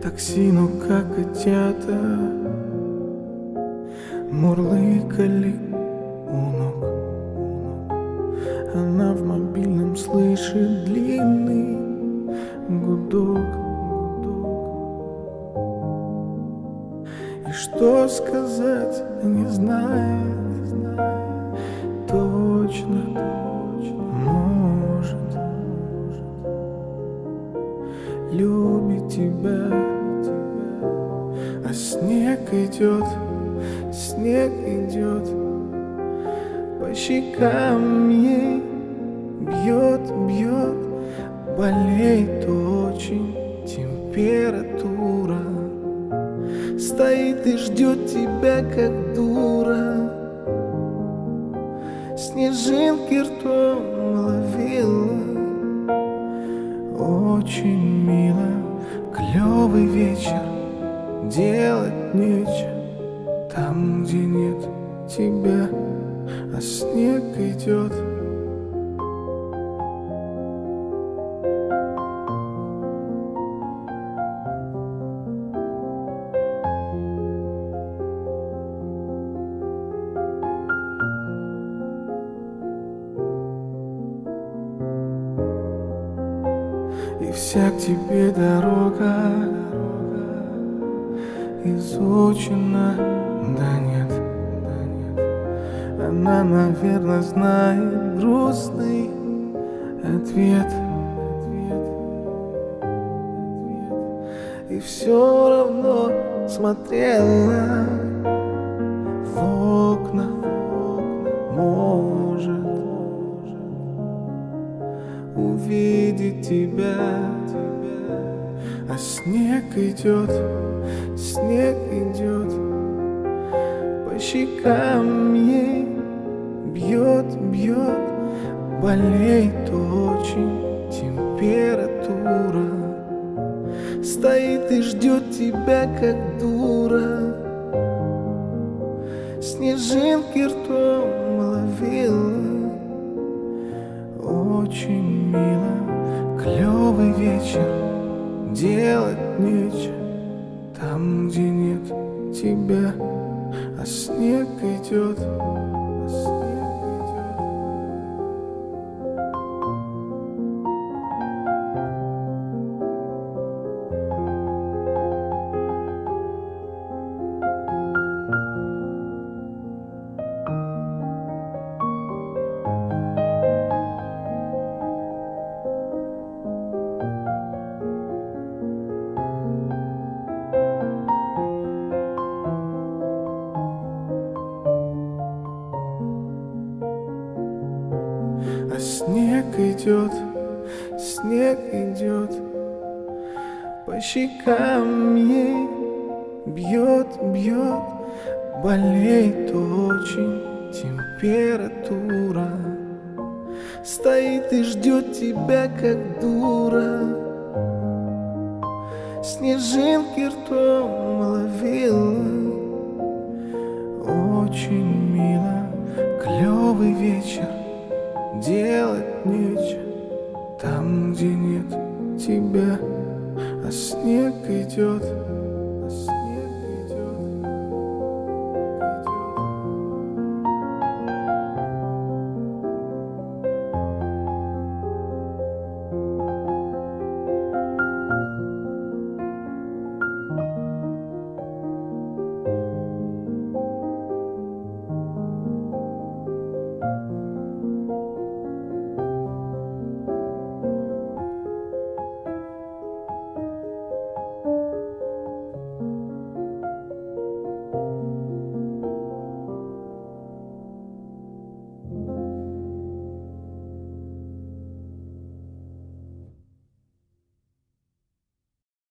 такси, ну как котята мурлыкали у ног. Она в мобильном слышит длинный гудок. И что сказать, не знает точно, может. Любит тебя, а снег идет по щекам ей, бьет, болеет очень температура. Стоит и ждет тебя, как дура. Снежинки ртом ловила. Очень мило, клёвый вечер, делать нечего. Там, где нет тебя, а снег идет. И вся к тебе дорога изучена, да нет. Она, наверное, знает грустный ответ. И все равно смотрела в окна, может увидеть тебя. А снег идет по щекам ей, бьет, болеет очень температура. Стоит и ждет тебя, как дура. Снежинки ртом ловила. Очень мило, клёвый вечер, делать нечего. Там, где нет тебя, а снег идет. А снег идет по щекам ей, бьет, болеет очень температура. Стоит и ждет тебя, как дура. Снежинки ртом ловила. Очень мило, клёвый вечер, делать нечего. Там, где нет тебя, а снег идет.